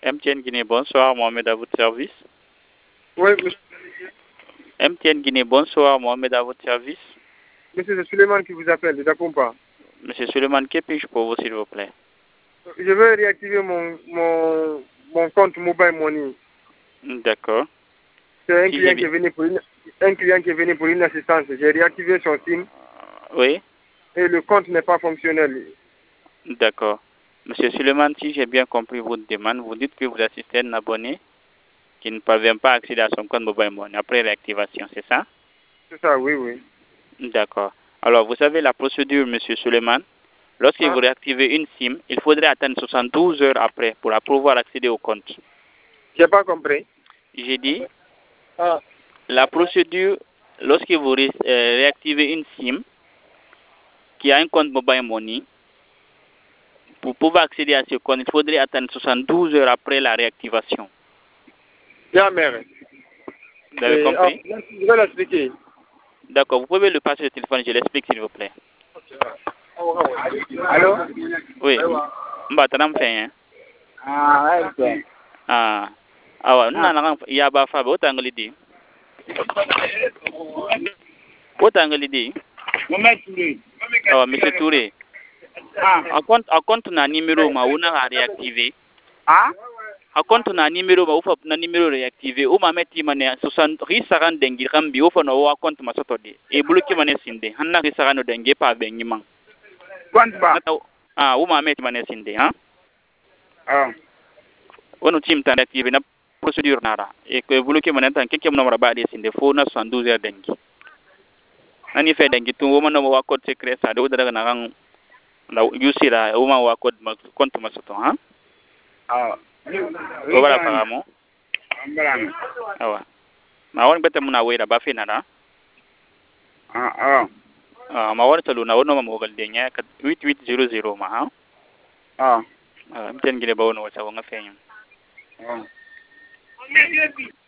MTN Guinée, bonsoir, Mohamed à votre service. Oui, monsieur. MTN Guinée, bonsoir, Mohamed à votre service. Monsieur, c'est Suleiman qui vous appelle, de Dakompa. Monsieur Suleiman, que puis-je pour vous, s'il vous plaît? Je veux réactiver mon compte Mobile Money. D'accord. C'est un Si client qui est venu pour une assistance. J'ai réactivé son SIM Oui, et le compte n'est pas fonctionnel. d'accord. Monsieur Suleiman, si j'ai bien compris votre demande, vous dites que vous assistez à un abonné qui ne parvient pas à accéder à son compte Mobile Money après réactivation, c'est ça? C'est ça, oui, oui. D'accord. Alors, vous savez la procédure, monsieur Suleiman. Lorsque vous réactivez une SIM, il faudrait attendre 72 heures après pour pouvoir accéder au compte. J'ai pas compris. J'ai dit, la procédure, lorsque vous réactivez une SIM qui a un compte Mobile Money, pour pouvoir accéder à ce compte, il faudrait attendre 72 heures après la réactivation. Bien, mère. Vous avez compris? Je vais l'expliquer. D'accord, vous pouvez le passer au téléphone, je l'explique s'il vous plaît. Allô? Oui. Mbatanam fait, hein? Ok. Ah. Ah ouais, il y a pas fait, autant que l'idée. Autant que l'idée. Ah, monsieur Touré. A compte na numéro ma ou na réactivé. A compte na numéro ma ou fa na numéro réactivé ou ma metti mané 60 risaran dengi kambi ou fa no wa compte ma sotodi. E bloqué mané sinde. Hanna risaran no dengi pa bengi man. Compte ba? Ah, ou ma metti mané sinde, hein? Wono tim tan réactivé na procédure nara. E ko bloqué mané tan keke mo na ba de sinde fo na 72 heures dengi. Nani fe dengi tu wo ma no wa code secret sa do daga na kan la yusira uma wa code ma compte ma soto, hein? Wala para mo. Awa. Ma won bete muna wera ba fe nana. Ma won talu na wono ma mo gal de nya 8800 ma, ha. Mten gile ba wono wata wonga fe nyum.